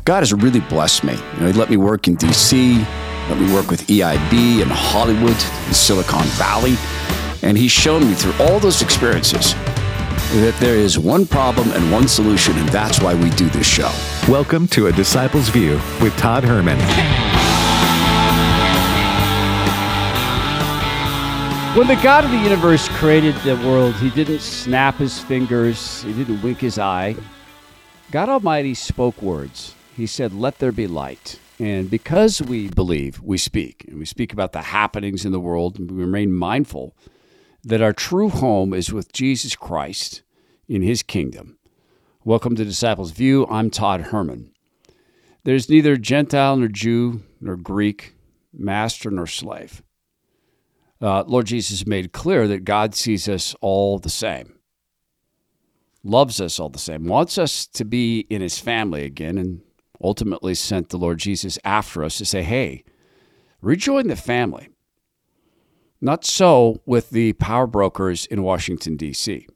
God has really blessed me. He let me work in D.C., let me work with EIB in Hollywood, in Silicon Valley, and He's shown me through all those experiences that there is one problem and one solution, and that's why we do this show. Welcome to A Disciple's View with Todd Herman. When the God of the universe created the world, He didn't snap His fingers, He didn't wink His eye. God Almighty spoke words. He said, "Let there be light." And because we believe, we speak. And we speak about the happenings in the world, and we remain mindful that our true home is with Jesus Christ in His kingdom. Welcome to Disciples View. I'm Todd Herman. There's neither Gentile nor Jew nor Greek, master nor slave. Lord Jesus made clear that God sees us all the same, loves us all the same, wants us to be in His family again, and ultimately sent the Lord Jesus after us to say, hey, rejoin the family. Not so with the power brokers in Washington, D.C.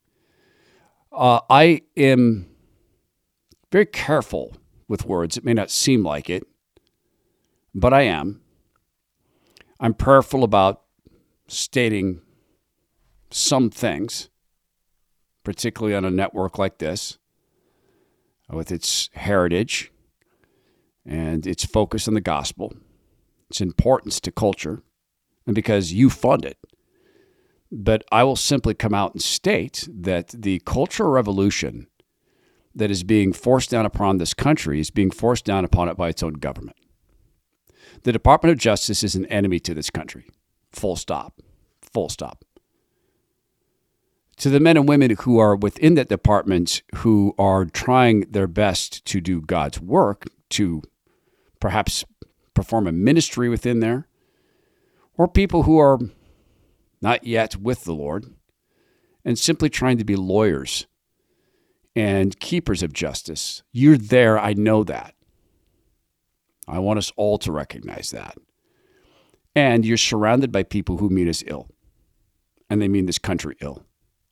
I am very careful with words. It may not seem like it, but I am. I'm prayerful about stating some things, particularly on a network like this, with its heritage and its focus on the gospel, its importance to culture, and because you fund it. But I will simply come out and state that the cultural revolution that is being forced down upon this country is being forced down upon it by its own government. The Department of Justice is an enemy to this country. Full stop. Full stop. To the men and women who are within that department who are trying their best to do God's work, to perhaps perform a ministry within there, or people who are not yet with the Lord and simply trying to be lawyers and keepers of justice. You're there, I know that. I want us all to recognize that. And you're surrounded by people who mean us ill, and they mean this country ill.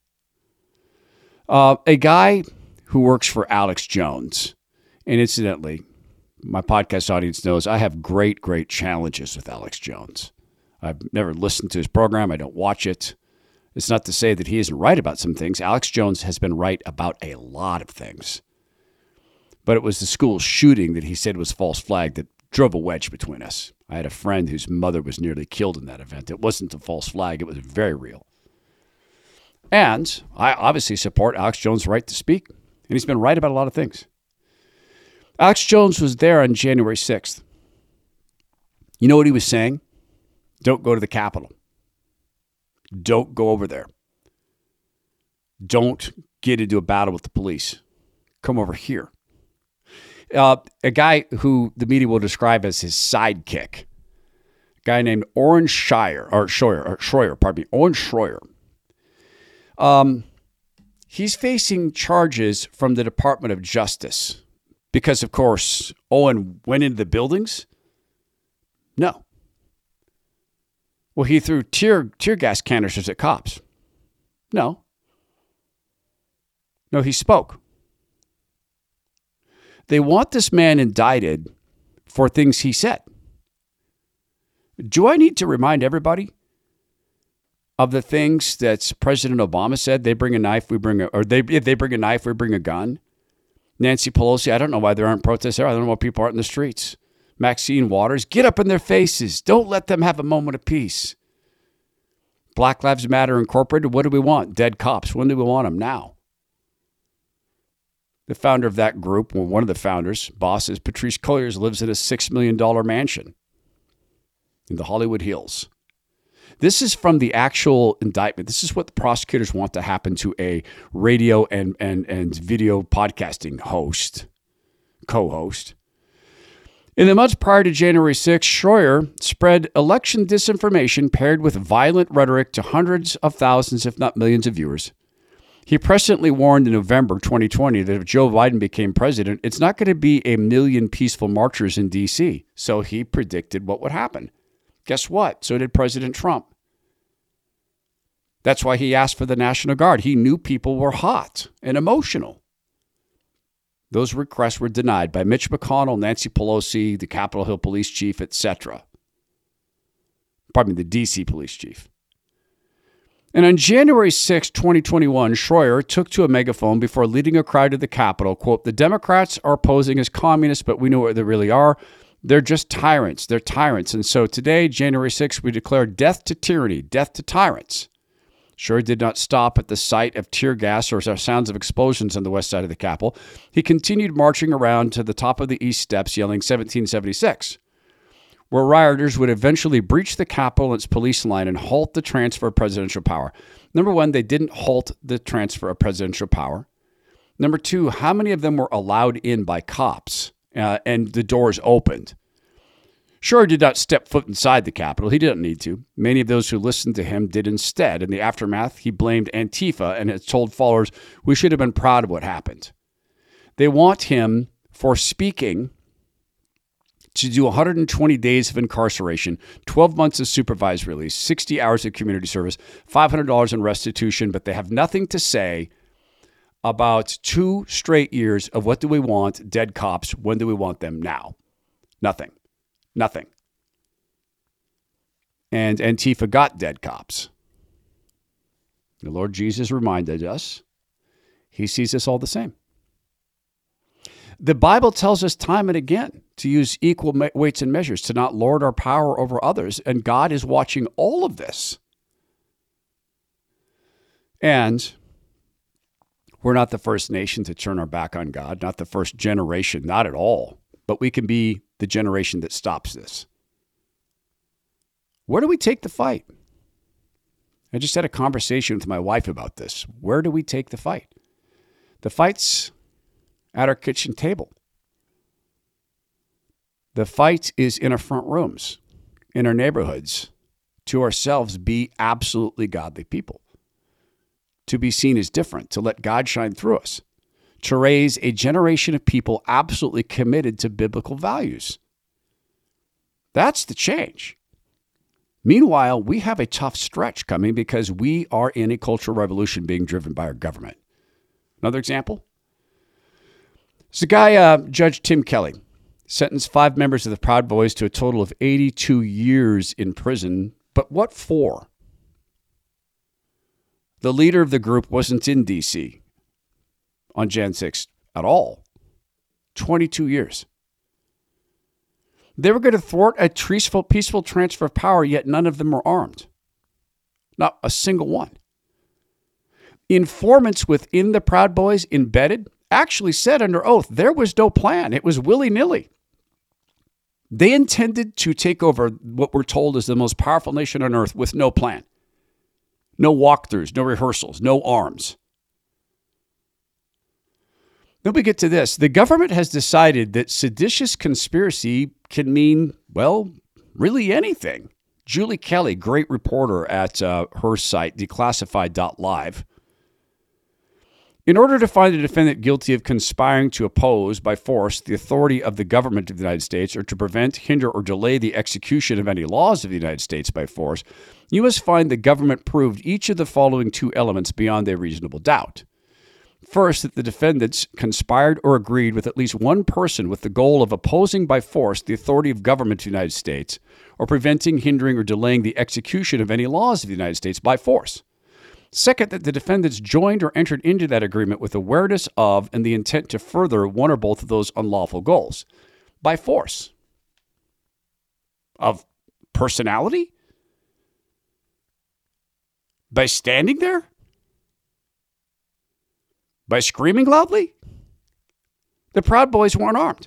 A guy who works for Alex Jones, and incidentally, my podcast audience knows I have great, great challenges with Alex Jones. I've never listened to his program. I don't watch it. It's not to say that he isn't right about some things. Alex Jones has been right about a lot of things. But it was the school shooting that he said was false flag that drove a wedge between us. I had a friend whose mother was nearly killed in that event. It wasn't a false flag. It was very real. And I obviously support Alex Jones' right to speak. And he's been right about a lot of things. Alex Jones was there on January 6th. You know what he was saying? Don't go to the Capitol. Don't go over there. Don't get into a battle with the police. Come over here. A guy who the media will describe as his sidekick, a guy named Oren Schroyer. He's facing charges from the Department of Justice because, of course, Owen went into the buildings? No. Well, he threw tear gas canisters at cops. No. No, he spoke. They want this man indicted for things he said. Do I need to remind everybody of the things that President Obama said? They bring a knife, if they bring a knife, we bring a gun. Nancy Pelosi, I don't know why there aren't protests there. I don't know why people aren't in the streets. Maxine Waters, get up in their faces. Don't let them have a moment of peace. Black Lives Matter Incorporated, what do we want? Dead cops. When do we want them? Now. The founder of that group, well, one of the founders, bosses, Patrisse Cullors, lives in a $6 million mansion in the Hollywood Hills. This is from the actual indictment. This is what the prosecutors want to happen to a radio and video podcasting co-host. In the months prior to January 6th, Schroyer spread election disinformation paired with violent rhetoric to hundreds of thousands, if not millions of viewers. He presciently warned in November 2020 that if Joe Biden became president, it's not going to be a million peaceful marchers in D.C. So he predicted what would happen. Guess what? So did President Trump. That's why he asked for the National Guard. He knew people were hot and emotional. Those requests were denied by Mitch McConnell, Nancy Pelosi, the Capitol Hill police chief, etc. Pardon me, the D.C. police chief. And on January 6, 2021, Schroyer took to a megaphone before leading a crowd to the Capitol, quote, "The Democrats are posing as communists, but we know what they really are. They're just tyrants. They're tyrants. And so today, January 6th, we declare death to tyranny, death to tyrants." Schroyer did not stop at the sight of tear gas or sounds of explosions on the west side of the Capitol. He continued marching around to the top of the east steps, yelling 1776, where rioters would eventually breach the Capitol and its police line and halt the transfer of presidential power. Number one, they didn't halt the transfer of presidential power. Number two, how many of them were allowed in by cops and the doors opened? Schroyer did not step foot inside the Capitol. He didn't need to. Many of those who listened to him did instead. In the aftermath, he blamed Antifa and has told followers, "We should have been proud of what happened." They want him for speaking to do 120 days of incarceration, 12 months of supervised release, 60 hours of community service, $500 in restitution, but they have nothing to say about 2 straight years of what do we want, dead cops, when do we want them now? Nothing. Nothing. And Antifa got dead cops. The Lord Jesus reminded us, he sees us all the same. The Bible tells us time and again to use equal weights and measures, to not lord our power over others, and God is watching all of this. And we're not the first nation to turn our back on God, not the first generation, not at all. But we can be the generation that stops this. Where do we take the fight? I just had a conversation with my wife about this. Where do we take the fight? The fight's at our kitchen table. The fight is in our front rooms, in our neighborhoods, to ourselves be absolutely godly people, to be seen as different, to let God shine through us, to raise a generation of people absolutely committed to biblical values. That's the change. Meanwhile, we have a tough stretch coming because we are in a cultural revolution being driven by our government. Another example? There's a guy, Judge Tim Kelly, sentenced 5 members of the Proud Boys to a total of 82 years in prison. But what for? The leader of the group wasn't in D.C. on Jan 6th at all. 22 years. They were going to thwart a peaceful transfer of power, yet none of them were armed. Not a single one. Informants within the Proud Boys embedded actually said under oath there was no plan. It was willy-nilly. They intended to take over what we're told is the most powerful nation on earth with no plan. No walkthroughs, no rehearsals, no arms. Then we get to this. The government has decided that seditious conspiracy can mean, well, really anything. Julie Kelly, great reporter at her site, declassified.live. In order to find a defendant guilty of conspiring to oppose by force the authority of the government of the United States or to prevent, hinder, or delay the execution of any laws of the United States by force, you must find the government proved each of the following 2 elements beyond a reasonable doubt. First, that the defendants conspired or agreed with at least one person with the goal of opposing by force the authority of government of the United States or preventing, hindering, or delaying the execution of any laws of the United States by force. Second, that the defendants joined or entered into that agreement with awareness of and the intent to further one or both of those unlawful goals by force. Of personality? By standing there? By screaming loudly? The Proud Boys weren't armed.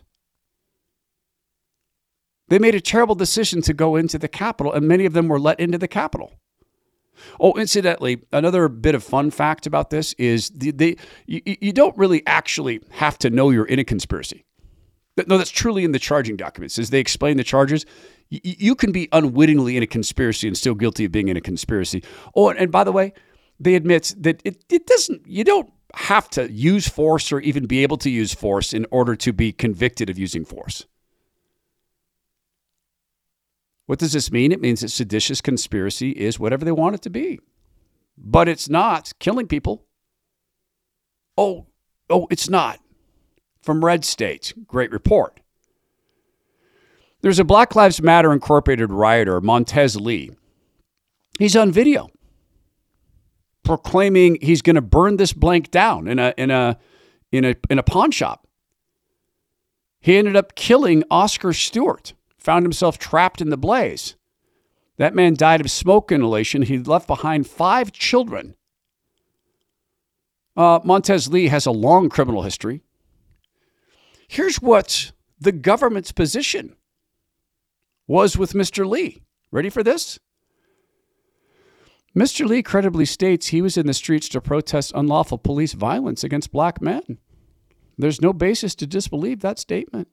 They made a terrible decision to go into the Capitol, and many of them were let into the Capitol. Oh, incidentally, another bit of fun fact about this is you don't really actually have to know you're in a conspiracy. No, that's truly in the charging documents. As they explain the charges, you can be unwittingly in a conspiracy and still guilty of being in a conspiracy. Oh, and by the way, they admit that it doesn't, you don't have to use force or even be able to use force in order to be convicted of using force. What does this mean? It means that seditious conspiracy is whatever they want it to be. But it's not killing people. Oh, it's not. from red states. Great report. There's a Black Lives Matter Incorporated rioter, Montez Lee. He's on video proclaiming he's going to burn this blank down in a pawn shop. He ended up killing Oscar Stewart, found himself trapped in the blaze. That man died of smoke inhalation. He left behind 5 children. Montez Lee has a long criminal history. Here's what the government's position was with Mr. Lee. Ready for this? Mr. Lee credibly states he was in the streets to protest unlawful police violence against black men. There's no basis to disbelieve that statement.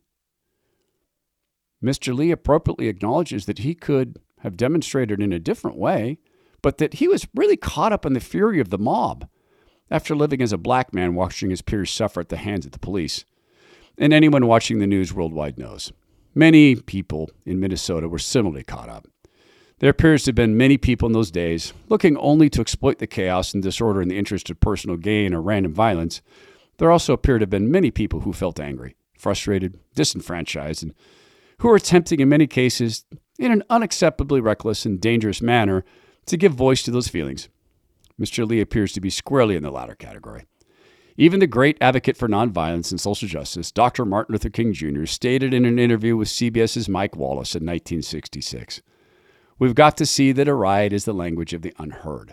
Mr. Lee appropriately acknowledges that he could have demonstrated in a different way, but that he was really caught up in the fury of the mob after living as a black man watching his peers suffer at the hands of the police. And anyone watching the news worldwide knows. Many people in Minnesota were similarly caught up. There appears to have been many people in those days looking only to exploit the chaos and disorder in the interest of personal gain or random violence. There also appear to have been many people who felt angry, frustrated, disenfranchised, and who were attempting in many cases, in an unacceptably reckless and dangerous manner, to give voice to those feelings. Mr. Lee appears to be squarely in the latter category. Even the great advocate for nonviolence and social justice, Dr. Martin Luther King Jr., stated in an interview with CBS's Mike Wallace in 1966, "We've got to see that a riot is the language of the unheard."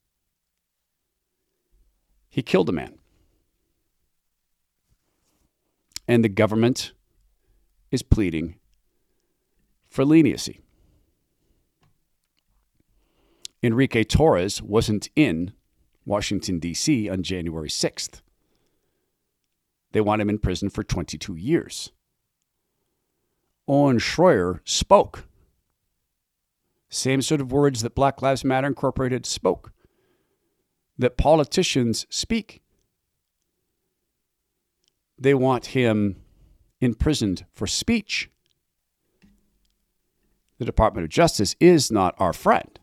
He killed a man. And the government is pleading for leniency. Enrique Torres wasn't in Washington, D.C. on January 6th. They want him in prison for 22 years. Owen Schroyer spoke. Same sort of words that Black Lives Matter Incorporated spoke. That politicians speak. They want him imprisoned for speech. The Department of Justice is not our friend.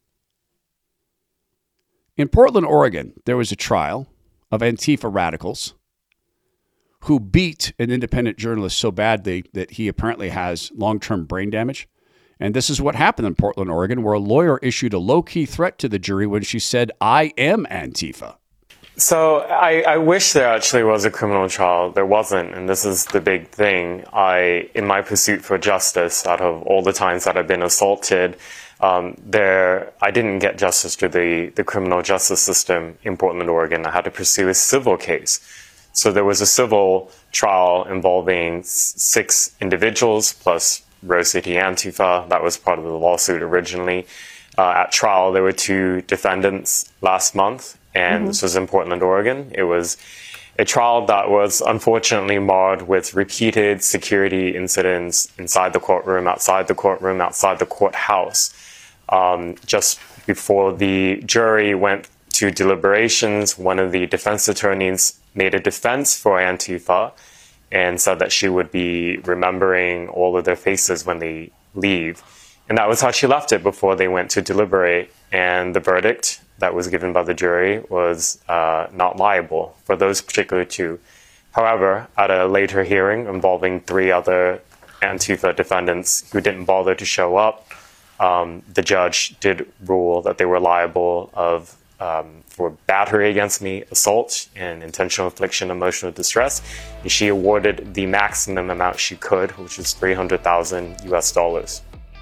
In Portland, Oregon, there was a trial of Antifa radicals who beat an independent journalist so badly that he apparently has long-term brain damage. And this is what happened in Portland, Oregon, where a lawyer issued a low-key threat to the jury when she said, "I am Antifa." So I wish there actually was a criminal trial. There wasn't, and this is the big thing. In my pursuit for justice, out of all the times that I've been assaulted, I didn't get justice through the criminal justice system in Portland, Oregon. I had to pursue a civil case. So there was a civil trial involving 6 individuals plus Rose City Antifa. That was part of the lawsuit originally. At trial, there were 2 defendants last month, and this was in Portland, Oregon. It was a trial that was unfortunately marred with repeated security incidents inside the courtroom, outside the courtroom, outside the courthouse. Just before the jury went to deliberations, one of the defense attorneys made a defense for Antifa and said that she would be remembering all of their faces when they leave. And that was how she left it before they went to deliberate. And the verdict that was given by the jury was not liable for those particular 2. However, at a later hearing involving 3 other Antifa defendants who didn't bother to show up, the judge did rule that they were liable for battery against me, assault, and intentional infliction of emotional distress. And she awarded the maximum amount she could, which is $300,000 US.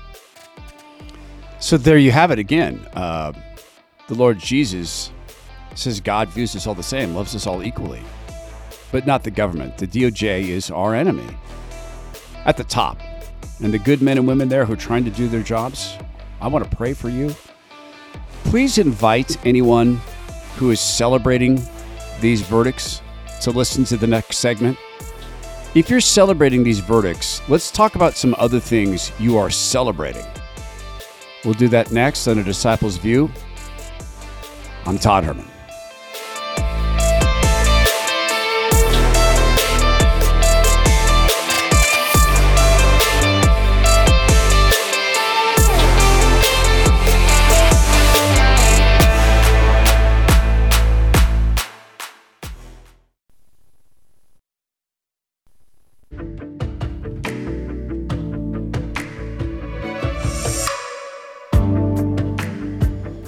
So there you have it again. The Lord Jesus says God views us all the same, loves us all equally, but not the government. The DOJ is our enemy at the top. And the good men and women there who are trying to do their jobs, I want to pray for you. Please invite anyone who is celebrating these verdicts to listen to the next segment. If you're celebrating these verdicts, let's talk about some other things you are celebrating. We'll do that next on A Disciple's View. I'm Todd Herman.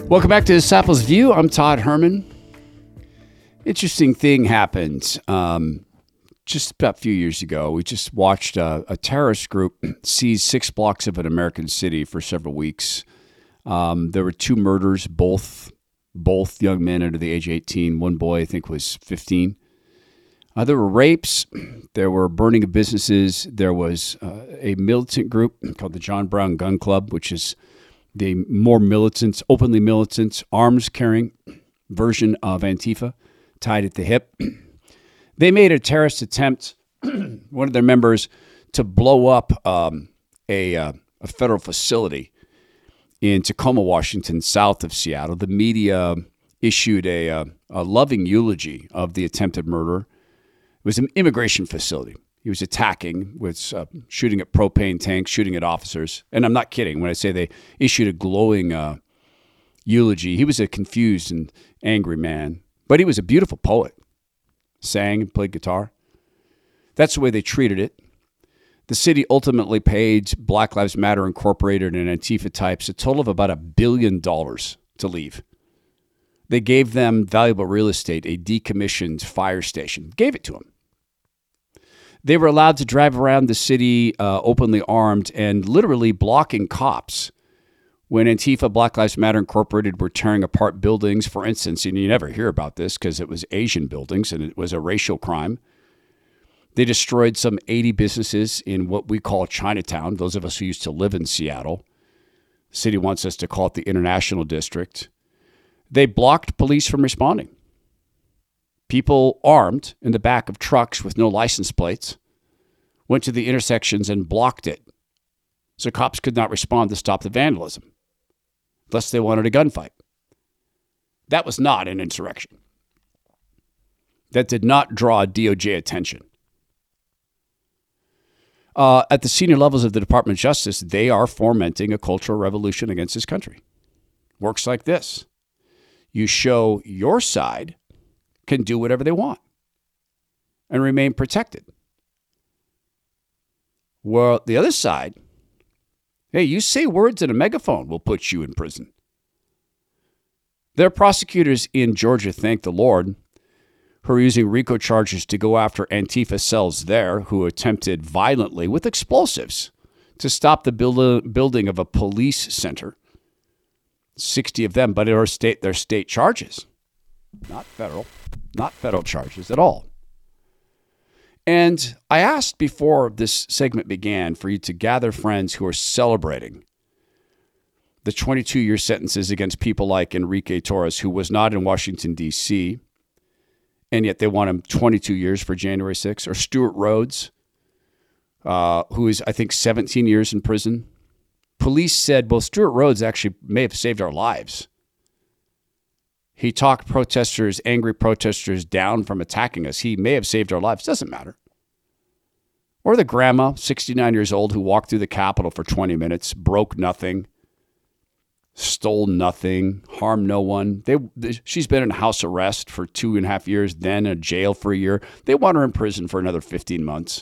Welcome back to Disciples View. I'm Todd Herman. Interesting thing happened just about a few years ago. We just watched a terrorist group seize 6 blocks of an American city for several weeks. There were 2 murders, both young men under the age of 18. One boy, I think, was 15. There were rapes. There were burning of businesses. There was a militant group called the John Brown Gun Club, which is the more militant, openly militant, arms-carrying version of Antifa, tied at the hip. They made a terrorist attempt, one of their members, to blow up a federal facility in Tacoma, Washington, south of Seattle. The media issued a loving eulogy of the attempted murder. It was an immigration facility. He was attacking with shooting at propane tanks, shooting at officers. And I'm not kidding when I say they issued a glowing eulogy. He was a confused and angry man, but he was a beautiful poet. Sang and played guitar. That's the way they treated it. The city ultimately paid Black Lives Matter Incorporated and Antifa types a total of about $1 billion to leave. They gave them valuable real estate, a decommissioned fire station. Gave it to them. They were allowed to drive around the city openly armed and literally blocking cops when Antifa, Black Lives Matter Incorporated were tearing apart buildings. For instance, and you never hear about this because it was Asian buildings and it was a racial crime. They destroyed some 80 businesses in what we call Chinatown, those of us who used to live in Seattle. The city wants us to call it the International District. They blocked police from responding. People armed in the back of trucks with no license plates went to the intersections and blocked it so cops could not respond to stop the vandalism, unless they wanted a gunfight. That was not an insurrection. That did not draw DOJ attention. At the senior levels of the Department of Justice, they are fomenting a cultural revolution against this country. Works like this. You show your side can do whatever they want and remain protected. Well, the other side, hey, you say words in a megaphone, we'll put you in prison. There are prosecutors in Georgia, thank the Lord, who are using RICO charges to go after Antifa cells there who attempted violently with explosives to stop the building of a police center. 60 of them, but they're state charges, not federal charges at all. And I asked before this segment began for you to gather friends who are celebrating the 22-year sentences against people like Enrique Torres, who was not in Washington, D.C., and yet they want him 22 years for January 6th, or Stuart Rhodes, who is, I think, 17 years in prison. Police said, well, Stuart Rhodes actually may have saved our lives. He talked angry protesters down from attacking us. He may have saved our lives. Doesn't matter. Or the grandma, 69 years old, who walked through the Capitol for 20 minutes, broke nothing, stole nothing, harmed no one. She's been in house arrest for 2.5 years, then in jail for a year. They want her in prison for another 15 months.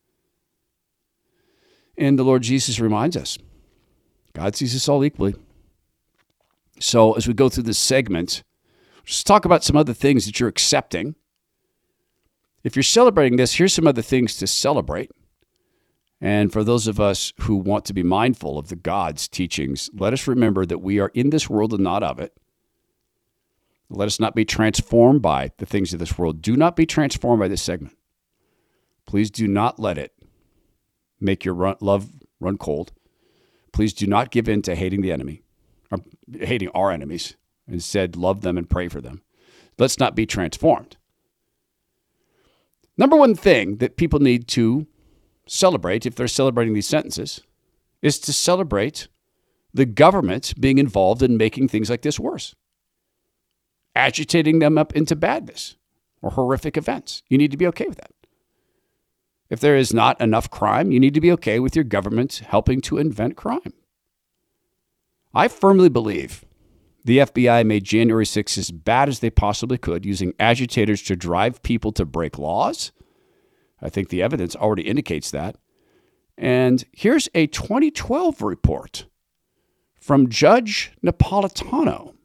And the Lord Jesus reminds us, God sees us all equally. So as we go through this segment, let's talk about some other things that you're accepting. If you're celebrating this, here's some other things to celebrate. And for those of us who want to be mindful of the God's teachings, let us remember that we are in this world and not of it. Let us not be transformed by the things of this world. Do not be transformed by this segment. Please do not let it make your love run cold. Please do not give in to hating the enemy, or hating our enemies. Instead, love them and pray for them. Let's not be transformed. Number one thing that people need to celebrate, if they're celebrating these sentences, is to celebrate the government being involved in making things like this worse, agitating them up into badness or horrific events. You need to be okay with that. If there is not enough crime, you need to be okay with your government helping to invent crime. I firmly believe the FBI made January 6th as bad as they possibly could, using agitators to drive people to break laws. I think the evidence already indicates that. And here's a 2012 report from Judge Napolitano.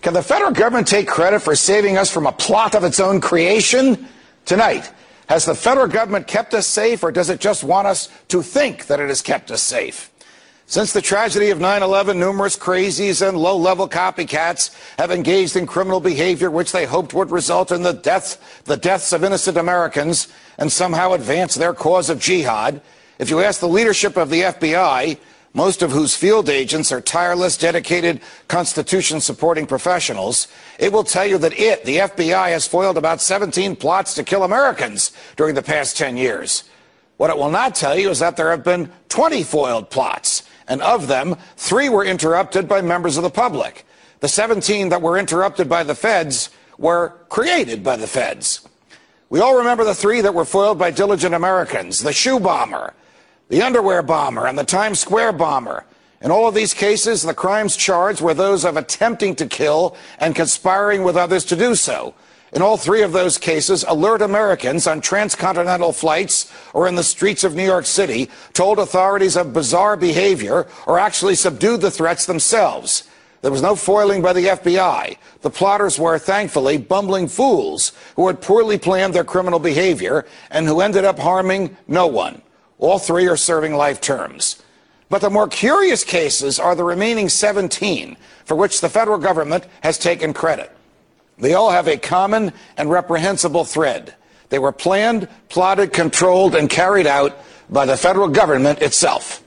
Can the federal government take credit for saving us from a plot of its own creation? Tonight, has the federal government kept us safe, or does it just want us to think that it has kept us safe? Since the tragedy of 9/11, numerous crazies and low-level copycats have engaged in criminal behavior which they hoped would result in the deaths of innocent Americans and somehow advance their cause of jihad. If you ask the leadership of the FBI, most of whose field agents are tireless, dedicated, Constitution-supporting professionals, it will tell you that the FBI, has foiled about 17 plots to kill Americans during the past 10 years. What it will not tell you is that there have been 20 foiled plots, and of them, 3 were interrupted by members of the public. The 17 that were interrupted by the feds were created by the feds. We all remember the 3 that were foiled by diligent Americans: the shoe bomber, the underwear bomber, and the Times Square bomber. In all of these cases, the crimes charged were those of attempting to kill and conspiring with others to do so. In all 3 of those cases, alert Americans on transcontinental flights or in the streets of New York City told authorities of bizarre behavior or actually subdued the threats themselves. There was no foiling by the FBI. The plotters were, thankfully, bumbling fools who had poorly planned their criminal behavior and who ended up harming no one. All 3 are serving life terms. But the more curious cases are the remaining 17 for which the federal government has taken credit. They all have a common and reprehensible thread. They were planned, plotted, controlled, and carried out by the federal government itself.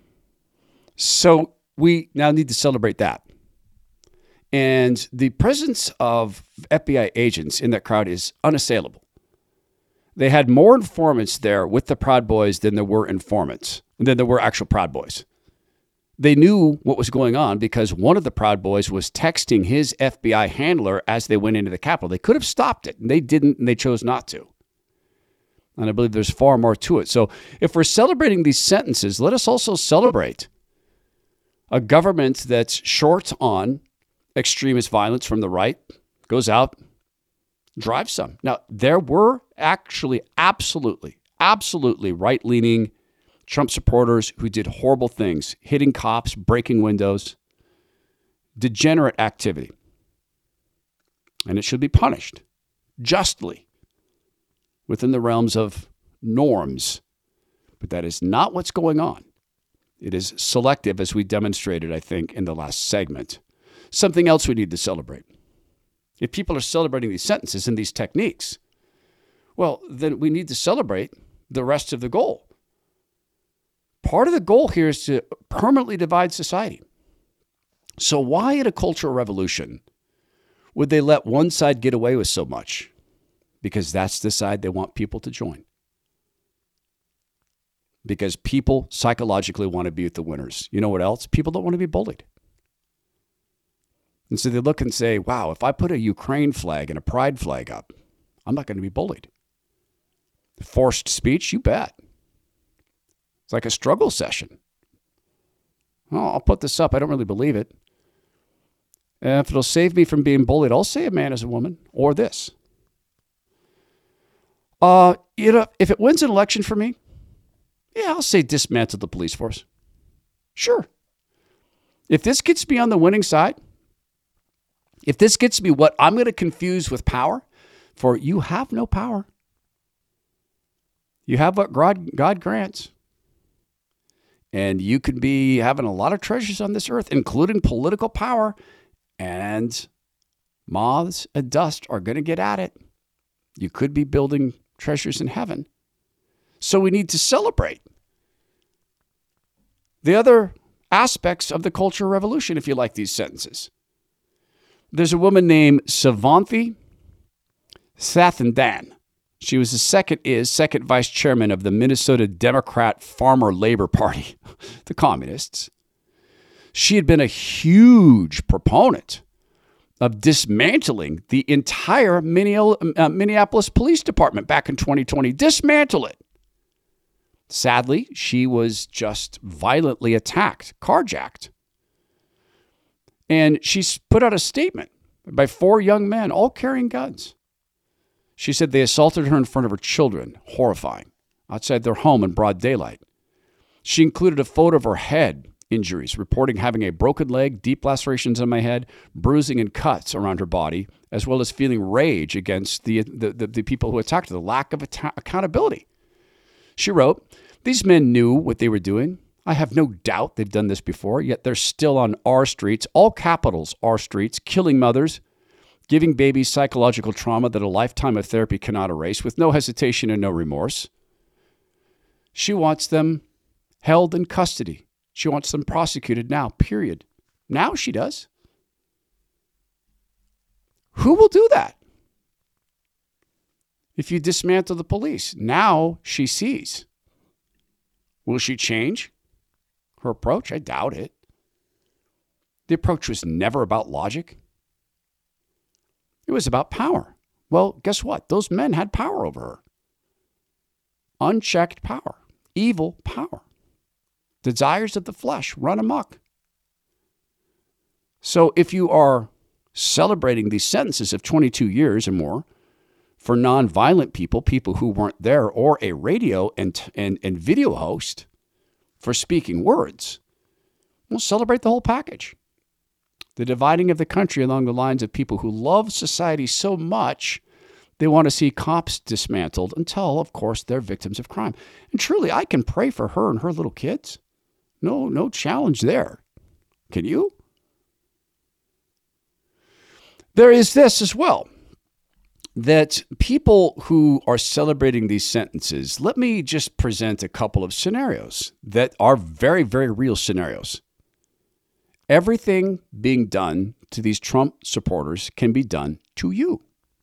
So we now need to celebrate that. And the presence of FBI agents in that crowd is unassailable. They had more informants there with the Proud Boys than there were actual Proud Boys. They knew what was going on because one of the Proud Boys was texting his FBI handler as they went into the Capitol. They could have stopped it, and they didn't, and they chose not to. And I believe there's far more to it. So if we're celebrating these sentences, let us also celebrate a government that's short on extremist violence from the right, goes out, drives some. Now, there were actually absolutely right-leaning Trump supporters who did horrible things, hitting cops, breaking windows, degenerate activity. And it should be punished justly within the realms of norms. But that is not what's going on. It is selective, as we demonstrated, I think, in the last segment. Something else we need to celebrate. If people are celebrating these sentences and these techniques, well, then we need to celebrate the rest of the goal. Part of the goal here is to permanently divide society. So why in a cultural revolution would they let one side get away with so much? Because that's the side they want people to join. Because people psychologically want to be with the winners. You know what else? People don't want to be bullied. And so they look and say, wow, if I put a Ukraine flag and a pride flag up, I'm not going to be bullied. Forced speech, you bet. It's like a struggle session. Oh, I'll put this up. I don't really believe it. And if it'll save me from being bullied, I'll say a man is a woman or this. If it wins an election for me, yeah, I'll say dismantle the police force. Sure. If this gets me on the winning side, if this gets me what I'm going to confuse with power, for you have no power. You have what God grants. And you could be having a lot of treasures on this earth, including political power, and moths and dust are going to get at it. You could be building treasures in heaven. So we need to celebrate the other aspects of the Cultural Revolution, if you like these sentences. There's a woman named Savanthi Sathandan. She was the second vice chairman of the Minnesota Democrat Farmer Labor Party, the communists. She had been a huge proponent of dismantling the entire Minneapolis Police Department back in 2020. Dismantle it. Sadly, she was just violently attacked, carjacked. And she put out a statement by 4 young men, all carrying guns. She said they assaulted her in front of her children, horrifying, outside their home in broad daylight. She included a photo of her head injuries, reporting having a broken leg, deep lacerations on my head, bruising and cuts around her body, as well as feeling rage against the people who attacked her, the lack of accountability. She wrote, "These men knew what they were doing. I have no doubt they've done this before, yet they're still on our streets, all capitals, our streets, killing mothers, giving babies psychological trauma that a lifetime of therapy cannot erase, with no hesitation and no remorse. She wants them held in custody. She wants them prosecuted now, period." Now she does. Who will do that? If you dismantle the police, now she sees. Will she change her approach? I doubt it. The approach was never about logic. It was about power. Well, guess what? Those men had power over her. Unchecked power. Evil power. Desires of the flesh run amok. So if you are celebrating these sentences of 22 years or more for nonviolent people, people who weren't there, or a radio and video host for speaking words, we'll celebrate the whole package. The dividing of the country along the lines of people who love society so much they want to see cops dismantled until, of course, they're victims of crime. And truly, I can pray for her and her little kids. No challenge there. Can you? There is this as well, that people who are celebrating these sentences, let me just present a couple of scenarios that are very, very real scenarios. Everything being done to these Trump supporters can be done to you.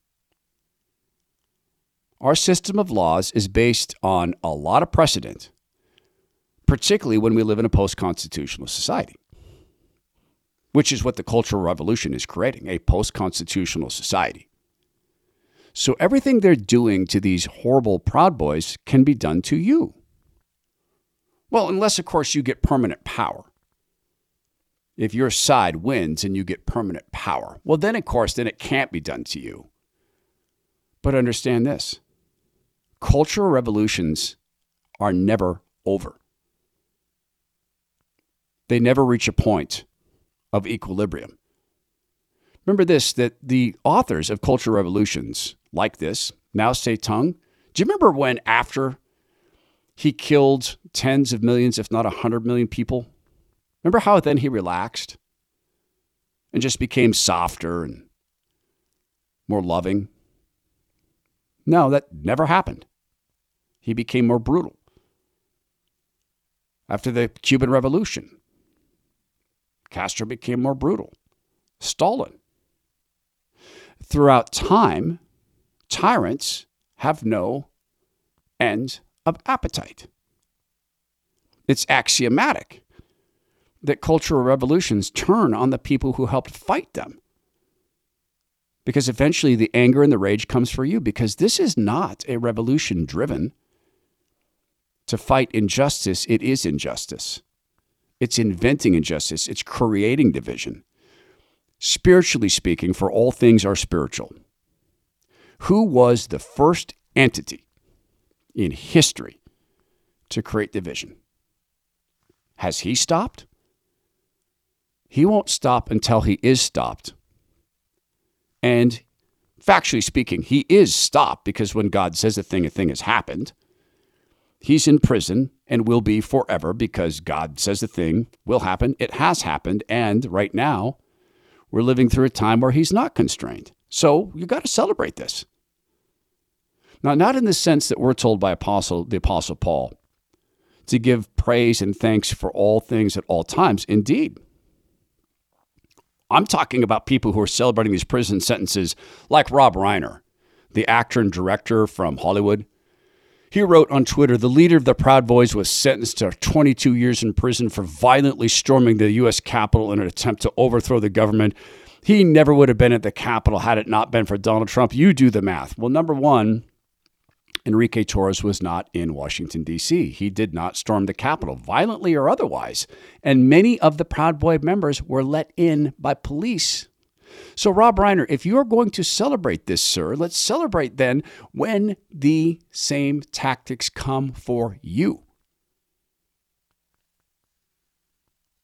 Our system of laws is based on a lot of precedent, particularly when we live in a post-constitutional society, which is what the Cultural Revolution is creating, a post-constitutional society. So everything they're doing to these horrible Proud Boys can be done to you. Well, unless, of course, you get permanent power. If your side wins and you get permanent power, well, then, of course, then it can't be done to you. But understand this. Cultural revolutions are never over. They never reach a point of equilibrium. Remember this, that the authors of cultural revolutions like this, Mao Zedong, do you remember when after he killed tens of millions, if not 100 million people, remember how then he relaxed and just became softer and more loving? No, that never happened. He became more brutal. After the Cuban Revolution, Castro became more brutal. Stalin. Throughout time, tyrants have no end of appetite. It's axiomatic that cultural revolutions turn on the people who helped fight them. Because eventually the anger and the rage comes for you, because this is not a revolution driven to fight injustice. It is injustice. It's inventing injustice. It's creating division. Spiritually speaking, for all things are spiritual. Who was the first entity in history to create division? Has he stopped? He won't stop until he is stopped. And factually speaking, he is stopped, because when God says a thing has happened. He's in prison and will be forever, because God says a thing will happen. It has happened. And right now, we're living through a time where he's not constrained. So you got to celebrate this. Now, not in the sense that we're told by the Apostle Paul to give praise and thanks for all things at all times. Indeed. I'm talking about people who are celebrating these prison sentences like Rob Reiner, the actor and director from Hollywood. He wrote on Twitter, the leader of the Proud Boys was sentenced to 22 years in prison for violently storming the U.S. Capitol in an attempt to overthrow the government. He never would have been at the Capitol had it not been for Donald Trump. You do the math. Well, number one, Enrique Torres was not in Washington, D.C. He did not storm the Capitol, violently or otherwise. And many of the Proud Boy members were let in by police. So, Rob Reiner, if you're going to celebrate this, sir, let's celebrate then when the same tactics come for you.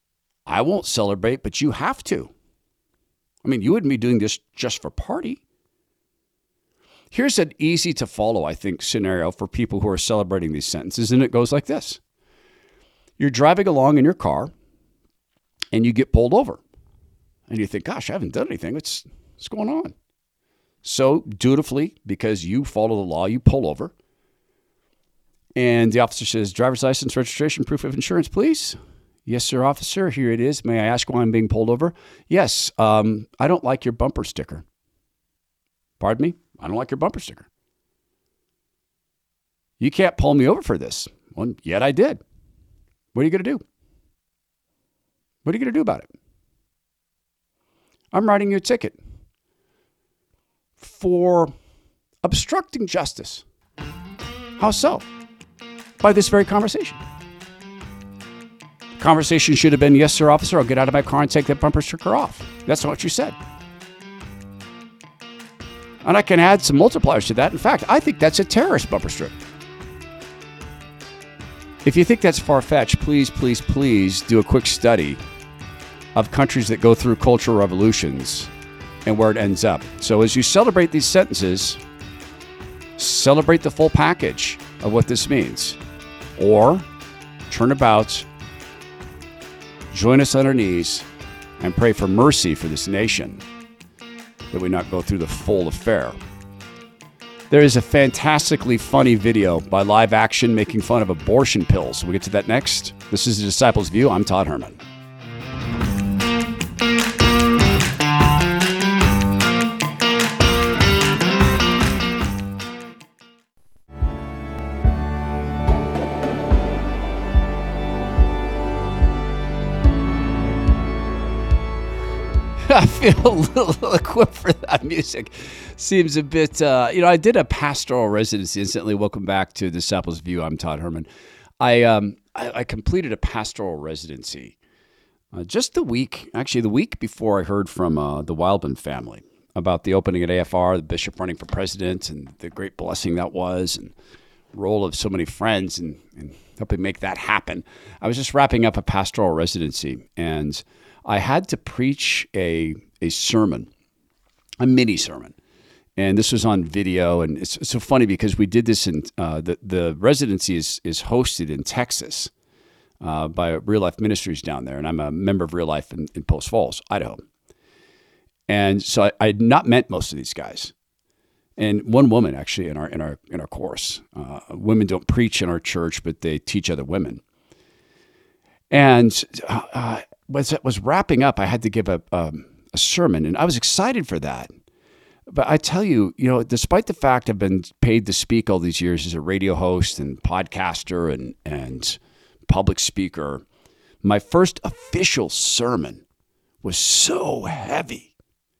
I won't celebrate, but you have to. I mean, you wouldn't be doing this just for party. Here's an easy to follow, I think, scenario for people who are celebrating these sentences, and it goes like this. You're driving along in your car, and you get pulled over. And you think, gosh, I haven't done anything. What's going on? So dutifully, because you follow the law, you pull over. And the officer says, driver's license, registration, proof of insurance, please. Yes, sir, officer. Here it is. May I ask why I'm being pulled over? Yes, I don't like your bumper sticker. Pardon me? I don't like your bumper sticker. You can't pull me over for this. Well, yet I did. What are you going to do? What are you going to do about it? I'm writing you a ticket for obstructing justice. How so? By this very conversation. Conversation should have been, yes, sir, officer, I'll get out of my car and take that bumper sticker off. That's not what you said. And I can add some multipliers to that. In fact, I think that's a terrorist bumper strip. If you think that's far-fetched, please, please, please do a quick study of countries that go through cultural revolutions and where it ends up. So as you celebrate these sentences, celebrate the full package of what this means. Or turn about, join us on our knees, and pray for mercy for this nation, that we not go through the full affair. There is a fantastically funny video by Live Action making fun of abortion pills. We'll get to that next. This is The Disciples' View. I'm Todd Herman. I feel a little equipped for that music. Seems a bit, I did a pastoral residency. Instantly, welcome back to Disciples View. I'm Todd Herman. I completed a pastoral residency just the week before I heard from the Wildman family about the opening at AFR, the bishop running for president, and the great blessing that was, and role of so many friends and helping make that happen. I was just wrapping up a pastoral residency, and I had to preach a sermon, a mini sermon. And this was on video. And it's so funny because we did this in the residency is hosted in Texas by Real Life Ministries down there. And I'm a member of Real Life in Post Falls, Idaho. And so I had not met most of these guys. And one woman actually in our course. Women don't preach in our church, but they teach other women. And as it was wrapping up, I had to give a sermon, and I was excited for that. But I tell you, despite the fact I've been paid to speak all these years as a radio host and podcaster and public speaker, my first official sermon was so heavy.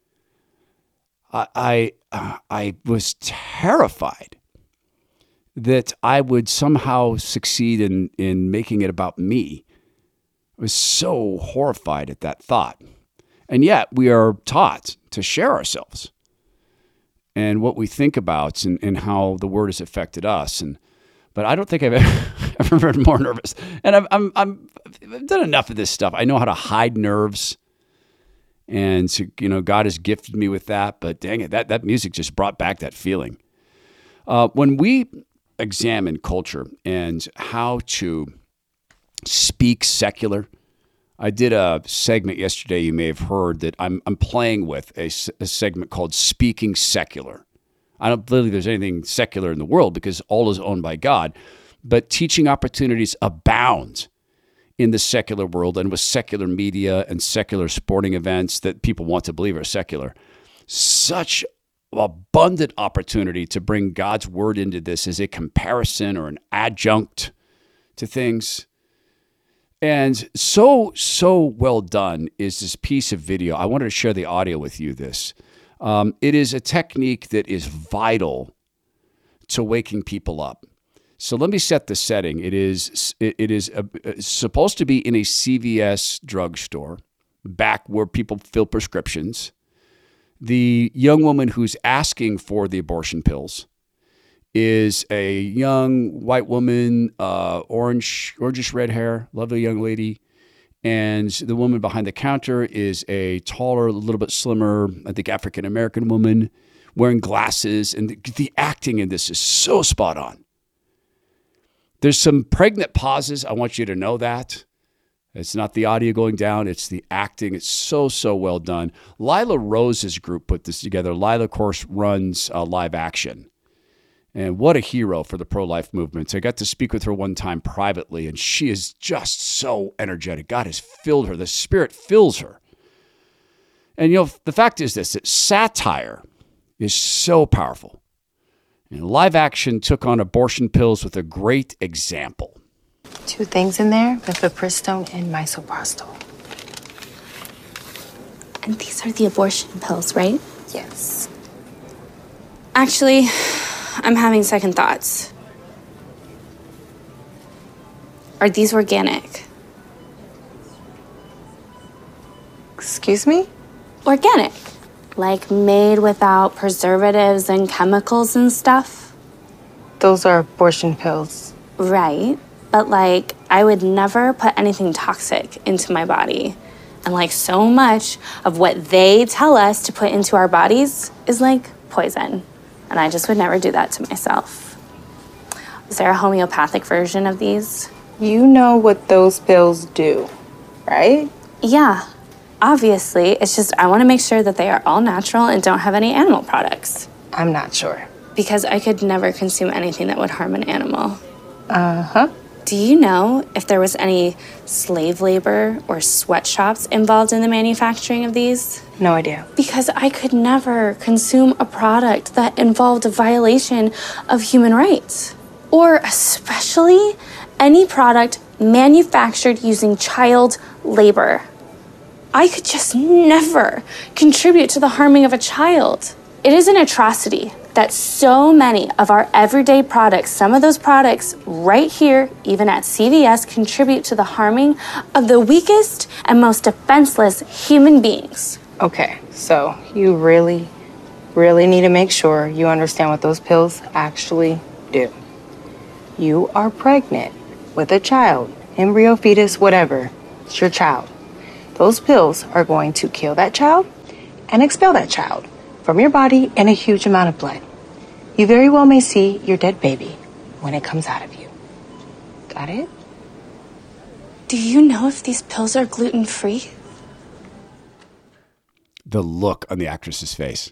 I was terrified that I would somehow succeed in making it about me. I was so horrified at that thought. And yet we are taught to share ourselves and what we think about and how the word has affected us. But I don't think I've ever been more nervous. And I've done enough of this stuff. I know how to hide nerves. And so, God has gifted me with that. But dang it, that music just brought back that feeling. When we examine culture and how to speak secular, I did a segment yesterday you may have heard that I'm playing with a segment called Speaking Secular. I don't believe there's anything secular in the world because all is owned by God, but teaching opportunities abound in the secular world and with secular media and secular sporting events that people want to believe are secular. Such abundant opportunity to bring God's word into this as a comparison or an adjunct to things. And so well done is this piece of video. I wanted to share the audio with you, it is a technique that is vital to waking people up. So let me set the setting. It is supposed to be in a CVS drugstore, back where people fill prescriptions. The young woman who's asking for the abortion pills is a young white woman, orangish red hair, lovely young lady. And the woman behind the counter is a taller, a little bit slimmer, I think African-American woman wearing glasses. And the acting in this is so spot on. There's some pregnant pauses. I want you to know that. It's not the audio going down. It's the acting. It's so well done. Lila Rose's group put this together. Lila, of course, runs Live Action. And what a hero for the pro-life movement. I got to speak with her one time privately, and she is just so energetic. God has filled her. The Spirit fills her. And, the fact is this, that satire is so powerful. And Live Action took on abortion pills with a great example. 2 things in there, mifepristone and misoprostol. And these are the abortion pills, right? Yes. Actually, I'm having second thoughts. Are these organic? Excuse me? Organic. Like made without preservatives and chemicals and stuff? Those are abortion pills. Right. But I would never put anything toxic into my body. And so much of what they tell us to put into our bodies is poison. And I just would never do that to myself. Is there a homeopathic version of these? You know what those pills do, right? Yeah, obviously. It's just I want to make sure that they are all natural and don't have any animal products. I'm not sure. Because I could never consume anything that would harm an animal. Uh-huh. Do you know if there was any slave labor or sweatshops involved in the manufacturing of these? No idea. Because I could never consume a product that involved a violation of human rights. Or especially any product manufactured using child labor. I could just never contribute to the harming of a child. It is an atrocity that so many of our everyday products, some of those products right here, even at CVS, contribute to the harming of the weakest and most defenseless human beings. Okay, so you really need to make sure you understand what those pills actually do. You are pregnant with a child, embryo, fetus, whatever. It's your child. Those pills are going to kill that child and expel that child from your body in a huge amount of blood. You very well may see your dead baby when it comes out of you. Got it? Do you know if these pills are gluten-free? The look on the actress's face.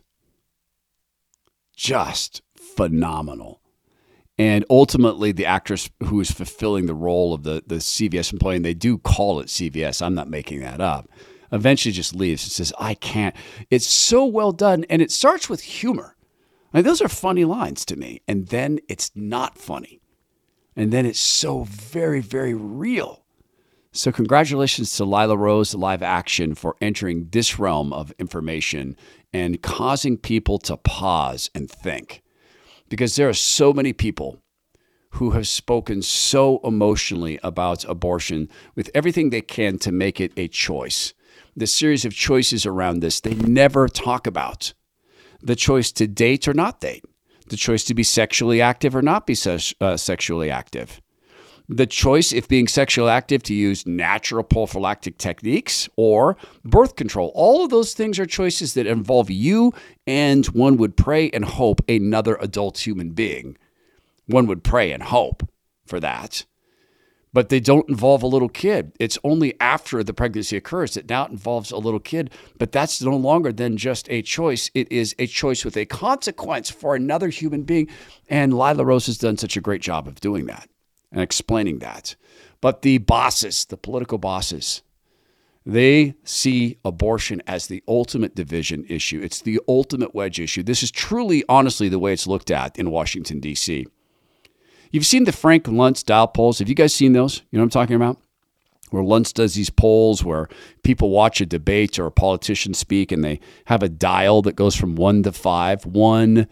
Just phenomenal. And ultimately, the actress who is fulfilling the role of the CVS employee, and they do call it CVS, I'm not making that up, eventually just leaves and says, I can't. It's so well done, and it starts with humor. I mean, those are funny lines to me, and then it's not funny. And then it's so very, very real. So congratulations to Lila Rose, Live Action, for entering this realm of information and causing people to pause and think. Because there are so many people who have spoken so emotionally about abortion with everything they can to make it a choice. The series of choices around this, they never talk about. The choice to date or not date. The choice to be sexually active or not be sexually active. The choice, if being sexually active, to use natural prophylactic techniques or birth control. All of those things are choices that involve you and, one would pray and hope, another adult human being. One would pray and hope for that. But they don't involve a little kid. It's only after the pregnancy occurs that now it involves a little kid. But that's no longer than just a choice. It is a choice with a consequence for another human being. And Lila Rose has done such a great job of doing that and explaining that. But the bosses, the political bosses, they see abortion as the ultimate division issue. It's the ultimate wedge issue. This is truly, honestly, the way it's looked at in Washington, D.C. You've seen the Frank Luntz dial polls. Have you guys seen those? You know what I'm talking about? Where Luntz does these polls where people watch a debate or a politician speak and they have a dial that goes from 1 to 5. 1,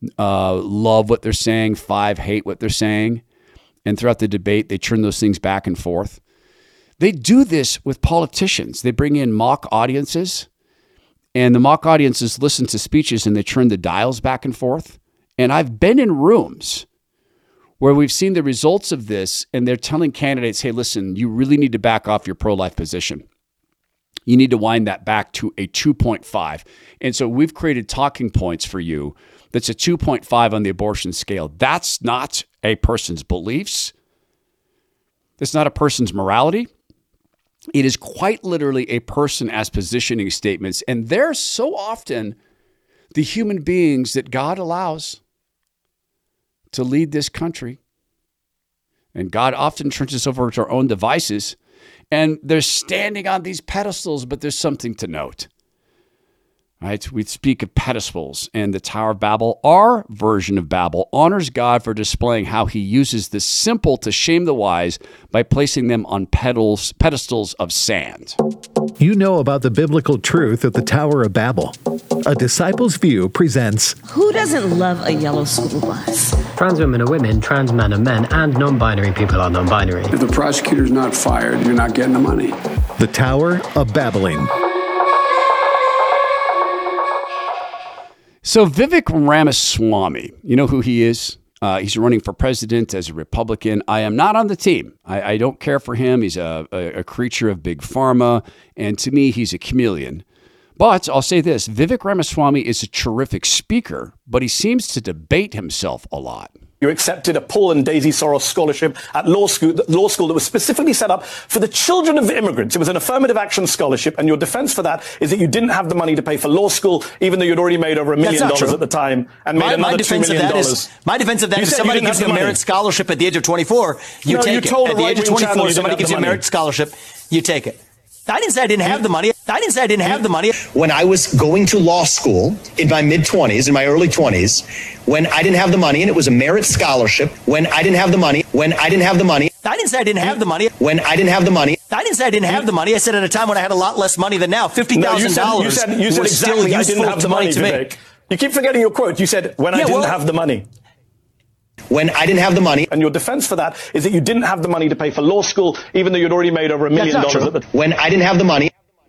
love what they're saying. 5, hate what they're saying. And throughout the debate, they turn those things back and forth. They do this with politicians. They bring in mock audiences, and the mock audiences listen to speeches and they turn the dials back and forth. And I've been in rooms where we've seen the results of this, and they're telling candidates, hey, listen, you really need to back off your pro-life position. You need to wind that back to a 2.5. And so we've created talking points for you that's a 2.5 on the abortion scale. That's not a person's beliefs. That's not a person's morality. It is quite literally a person as positioning statements. And they're so often the human beings that God allows to lead this country. And God often turns us over to our own devices. And they're standing on these pedestals, but there's something to note. Right? We speak of pedestals, and the Tower of Babel, our version of Babel, honors God for displaying how he uses the simple to shame the wise by placing them on pedestals of sand. You know about the biblical truth of the Tower of Babel. A Disciples View presents Who doesn't love a yellow school bus? Trans women are women, trans men are men, and non-binary people are non-binary. If the prosecutor's not fired, you're not getting the money. The Tower of Babbling. So Vivek Ramaswamy, you know who he is? He's running for president as a Republican. I am not on the team. I don't care for him. He's a creature of big pharma. And to me, he's a chameleon. But I'll say this, Vivek Ramaswamy is a terrific speaker, but he seems to debate himself a lot. You accepted a Paul and Daisy Soros scholarship at law school that was specifically set up for the children of immigrants. It was an affirmative action scholarship, and your defense for that is that you didn't have the money to pay for law school, even though you'd already made over $1 million at the time and made another $2 million. My defense of that is somebody gives you a merit scholarship at the age of 24, you take it. At the age of 24, somebody gives you a merit scholarship, you take it. I didn't say I didn't have the money. When I was going to law school in my mid-20s, in my early 20s, when I didn't have the money and it was a merit scholarship, I didn't say I didn't have the money. I didn't say I didn't have the money. I said at a time when I had a lot less money than now, $50,000 you said exactly I didn't have the money, Vivek. You keep forgetting your quote. You said, when I didn't have the money. When I didn't have the money. And your defense for that is that you didn't have the money to pay for law school, even though you'd already made over $1 million. When I didn't have the money.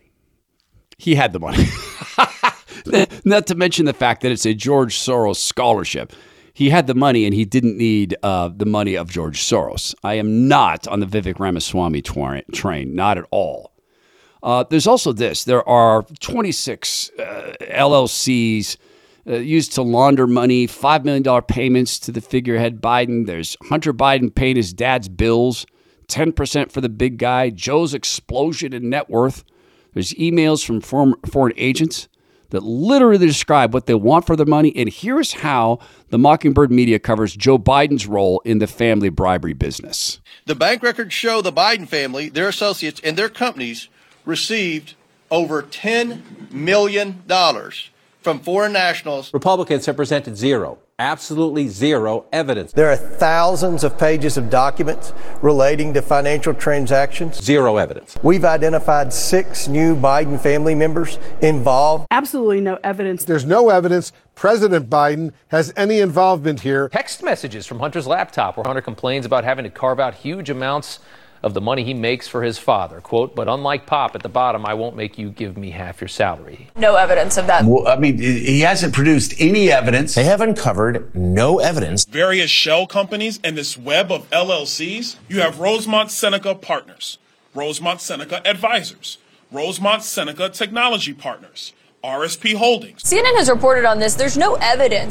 He had the money. Not to mention the fact that it's a George Soros scholarship. He had the money and he didn't need the money of George Soros. I am not on the Vivek Ramaswamy train, not at all. There's also this. There are 26 LLCs used to launder money, $5 million payments to the figurehead Biden. There's Hunter Biden paying his dad's bills, 10% for the big guy, Joe's explosion in net worth. There's emails from foreign agents that literally describe what they want for their money. And here's how the Mockingbird media covers Joe Biden's role in the family bribery business. The bank records show the Biden family, their associates, and their companies received over $10 million from foreign nationals. Republicans have presented absolutely zero evidence. There are thousands of pages of documents relating to financial transactions. Zero evidence. We've identified 6 new Biden family members involved. Absolutely no evidence. There's no evidence President Biden has any involvement here. Text messages from Hunter's laptop where Hunter complains about having to carve out huge amounts of the money he makes for his father. Quote, but unlike Pop at the bottom, I won't make you give me half your salary. No evidence of that. Well, I mean, he hasn't produced any evidence. They have uncovered no evidence. Various shell companies and this web of LLCs. You have Rosemont Seneca Partners, Rosemont Seneca Advisors, Rosemont Seneca Technology Partners, RSP Holdings. CNN has reported on this. There's no evidence.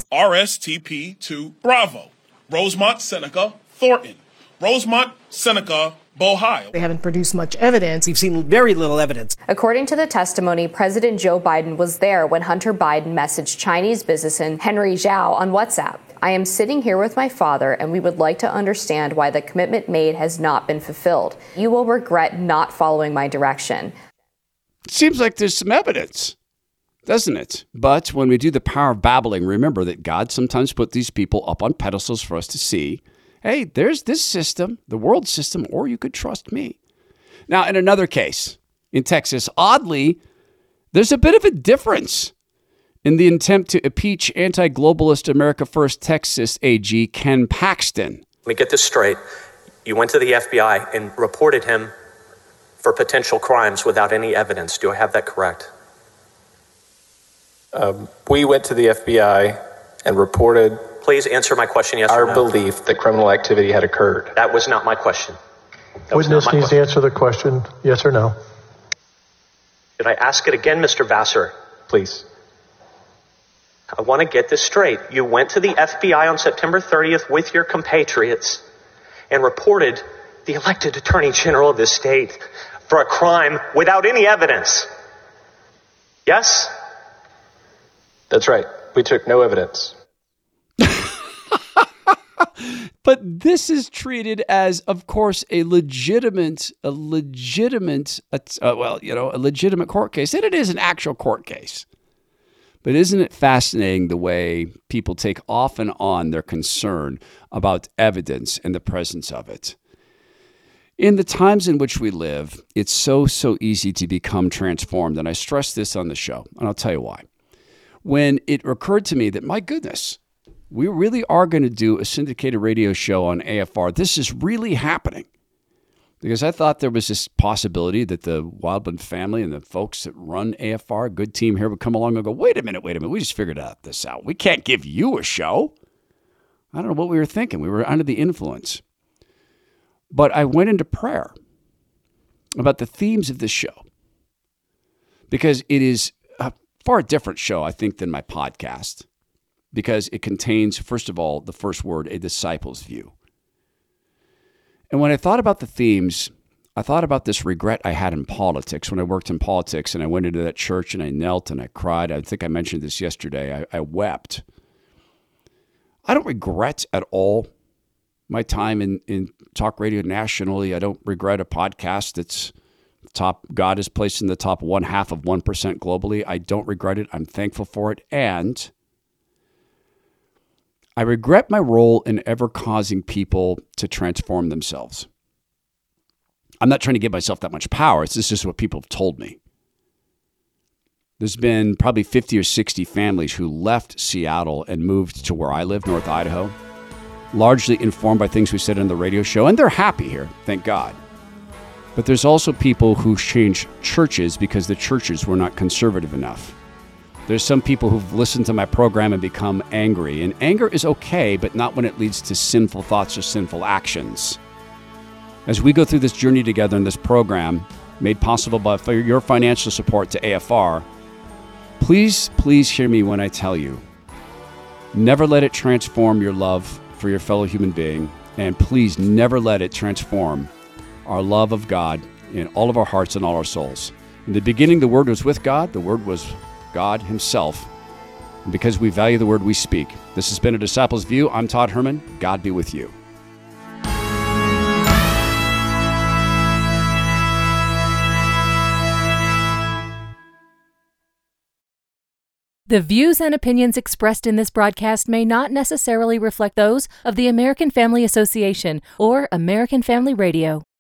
RSTP2 Bravo, Rosemont Seneca Thornton, Rosemont Seneca Bohio. They haven't produced much evidence. We've seen very little evidence. According to the testimony, President Joe Biden was there when Hunter Biden messaged Chinese businessman Henry Zhao on WhatsApp. I am sitting here with my father, and we would like to understand why the commitment made has not been fulfilled. You will regret not following my direction. Seems like there's some evidence, doesn't it? But when we do the power of babbling, remember that God sometimes put these people up on pedestals for us to see. Hey, there's this system, the world system, or you could trust me. Now, in another case, in Texas, oddly, there's a bit of a difference in the attempt to impeach anti-globalist America First Texas AG Ken Paxton. Let me get this straight. You went to the FBI and reported him for potential crimes without any evidence. Do I have that correct? We went to the FBI and reported Please answer my question, yes or no. Our belief that criminal activity had occurred. That was not my question. Witness needs to answer the question, yes or no. Did I ask it again, Mr. Vassar? Please. I want to get this straight. You went to the FBI on September 30th with your compatriots and reported the elected Attorney General of this state for a crime without any evidence. Yes? That's right. We took no evidence. But this is treated as, of course, a legitimate court case. And it is an actual court case. But isn't it fascinating the way people take off and on their concern about evidence and the presence of it? In the times in which we live, it's so easy to become transformed. And I stress this on the show, and I'll tell you why. When it occurred to me that, my goodness, we really are going to do a syndicated radio show on AFR. This is really happening. Because I thought there was this possibility that the Wildman family and the folks that run AFR, a good team here, would come along and go, wait a minute, we just figured this out. We can't give you a show. I don't know what we were thinking. We were under the influence. But I went into prayer about the themes of this show. Because it is a far different show, I think, than my podcast. Because it contains, first of all, the first word, a disciple's view. And when I thought about the themes, I thought about this regret I had in politics when I worked in politics and I went into that church and I knelt and I cried. I think I mentioned this yesterday. I wept. I don't regret at all my time in talk radio nationally. I don't regret a podcast that's God has placed in the top 0.5% globally. I don't regret it. I'm thankful for it. And I regret my role in ever causing people to transform themselves. I'm not trying to give myself that much power. It's just what people have told me. There's been probably 50 or 60 families who left Seattle and moved to where I live, North Idaho, largely informed by things we said on the radio show, and they're happy here, thank God. But there's also people who changed churches because the churches were not conservative enough. There's some people who've listened to my program and become angry. And anger is okay, but not when it leads to sinful thoughts or sinful actions. As we go through this journey together in this program, made possible by your financial support to AFR, please hear me when I tell you, never let it transform your love for your fellow human being. And please never let it transform our love of God in all of our hearts and all our souls. In the beginning, the Word was with God. The Word was God himself. And because we value the word we speak. This has been A Disciple's View. I'm Todd Herman. God be with you. The views and opinions expressed in this broadcast may not necessarily reflect those of the American Family Association or American Family Radio.